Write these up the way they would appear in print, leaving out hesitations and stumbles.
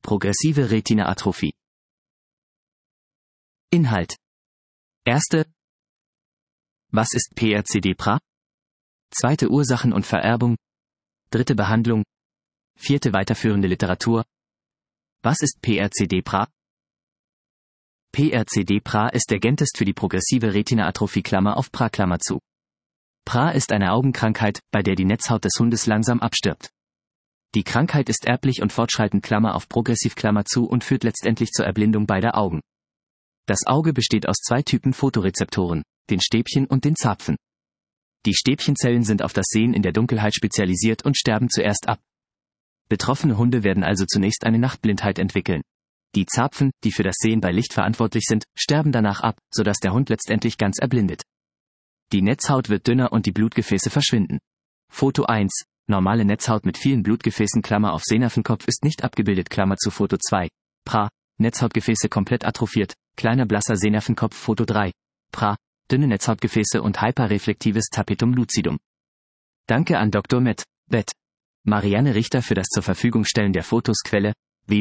Progressive Retina-Atrophie. Inhalt. Erste. Was ist PRCD-PRA? Zweite, Ursachen und Vererbung. Dritte, Behandlung. Vierte, weiterführende Literatur. Was ist PRCD-PRA? PRCD-PRA ist der Gentest für die progressive Retina-Atrophie (PRA). PRA ist eine Augenkrankheit, bei der die Netzhaut des Hundes langsam abstirbt. Die Krankheit ist erblich und fortschreitend (progressiv) und führt letztendlich zur Erblindung beider Augen. Das Auge besteht aus zwei Typen Photorezeptoren, den Stäbchen und den Zapfen. Die Stäbchenzellen sind auf das Sehen in der Dunkelheit spezialisiert und sterben zuerst ab. Betroffene Hunde werden also zunächst eine Nachtblindheit entwickeln. Die Zapfen, die für das Sehen bei Licht verantwortlich sind, sterben danach ab, sodass der Hund letztendlich ganz erblindet. Die Netzhaut wird dünner und die Blutgefäße verschwinden. Foto 1. Normale Netzhaut mit vielen Blutgefäßen (Sehnervenkopf ist nicht abgebildet Foto 2. PRA. Netzhautgefäße komplett atrophiert, kleiner blasser Sehnervenkopf Foto 3. PRA. Dünne Netzhautgefäße und hyperreflektives Tapetum lucidum. Danke an Dr. Med. Marianne Richter für das zur Verfügung stellen der Fotos. Quelle: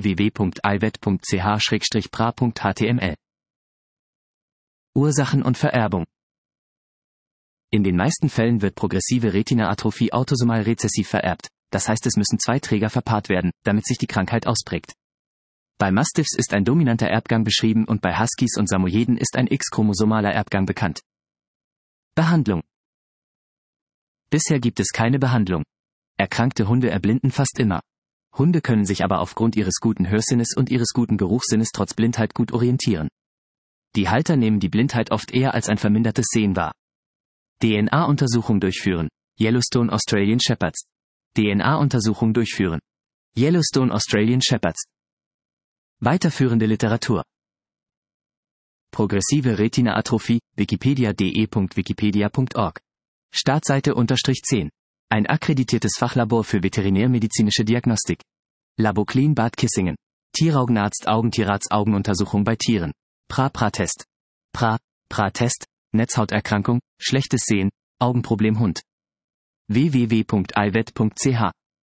www.ivet.ch/pra.html. Ursachen und Vererbung. In den meisten Fällen wird progressive Retina-Atrophie autosomal rezessiv vererbt, das heißt, es müssen zwei Träger verpaart werden, damit sich die Krankheit ausprägt. Bei Mastiffs ist ein dominanter Erbgang beschrieben und bei Huskies und Samoyeden ist ein X-chromosomaler Erbgang bekannt. Behandlung. Bisher gibt es keine Behandlung. Erkrankte Hunde erblinden fast immer. Hunde können sich aber aufgrund ihres guten Hörsinnes und ihres guten Geruchssinnes trotz Blindheit gut orientieren. Die Halter nehmen die Blindheit oft eher als ein vermindertes Sehen wahr. DNA-Untersuchung durchführen. Yellowstone Australian Shepherds. DNA-Untersuchung durchführen. Yellowstone Australian Shepherds. Weiterführende Literatur. Progressive Retina-Atrophie, wikipedia.de.wikipedia.org. Startseite _10. Ein akkreditiertes Fachlabor für veterinärmedizinische Diagnostik. Laboclean Bad Kissingen. Tieraugenarzt Augentierarzt Augenuntersuchung bei Tieren. PRA-Test. PRA-Test. Netzhauterkrankung, schlechtes Sehen, Augenproblem Hund. www.ivet.ch